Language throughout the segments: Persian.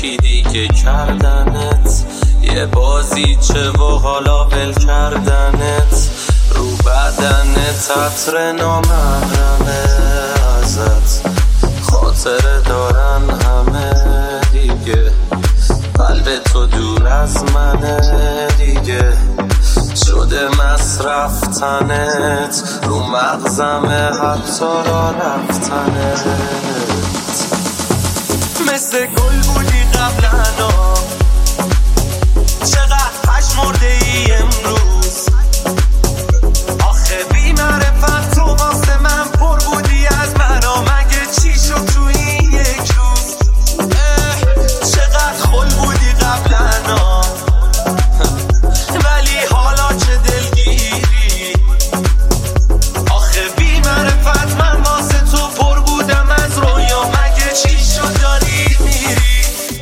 یکی دیگه کردنت، یه بازی چه و حالا ول کردنت، رو بدنت عطر نامحرمه ازت، خاطره دارن همه دیگه، قلب تو دور از منه دیگه، شده مصرفتنت، رو مغزمه حتی را رفتنت، مثل گل بودی قبلنا، چقدر پشمرده ای امروز، آخه بی معرفت تو واسه من پر بودی از منا، مگه چی شد تو این یک روز، چقدر خل بودی قبلنا، ولی حالا چه دلگیری، آخه بی معرفت من واسه تو پر بودم از رویا، مگه چی شد داری میری،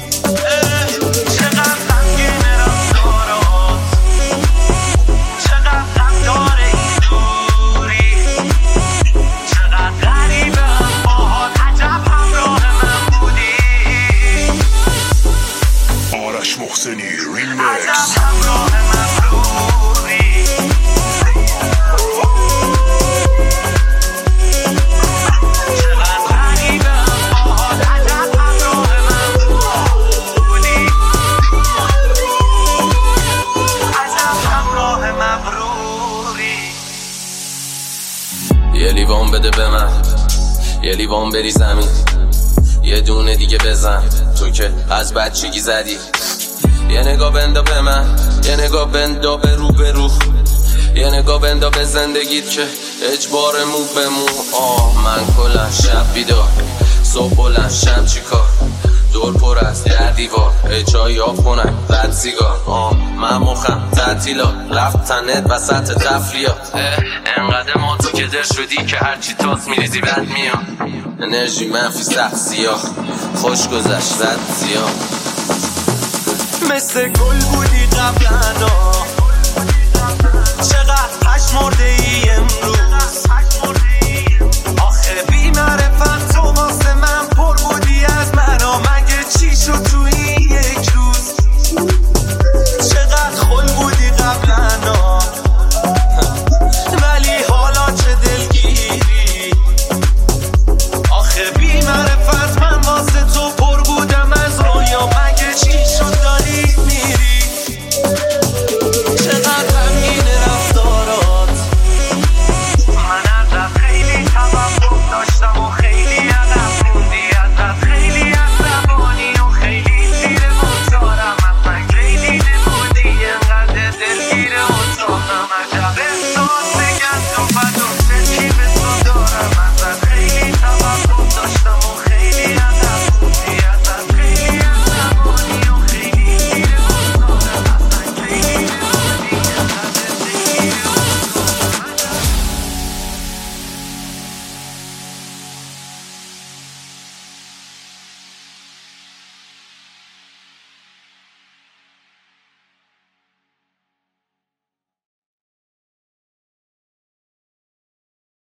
چقدر غمگین رفتارات، چقدر غم داره این دوری، چقدر غریبم باهات، عجب همراه من بودی، آرش محسنی ریمیکس. عجب همراه من بودی، چقدر غریبم باهات، عجب همراه من بودی، عجب همراه مبروری. یه لیوان بده به من، یه لیوان بری زمین، یه دونه دیگه بزن، تو که از بچگی زدی، یه نگاه بندا به من، یه نگاه بندا به رو به رو، یه نگاه بندا به زندگیت که اجبار مو به مو، من کلا شب بیدار، صبح بلند شب چیکار، دور پر از در دیوار، چای آب خونک بد سیگار، من مخم تعطیلات، رفت تنت وسط تفریات، انقدر ما تو که در شدی که هرچی تاس میریزی بد میاد، انرژی منفی سخت سیاه، خوش گذشت زد زیاد، مثل گل بودی قبلنا،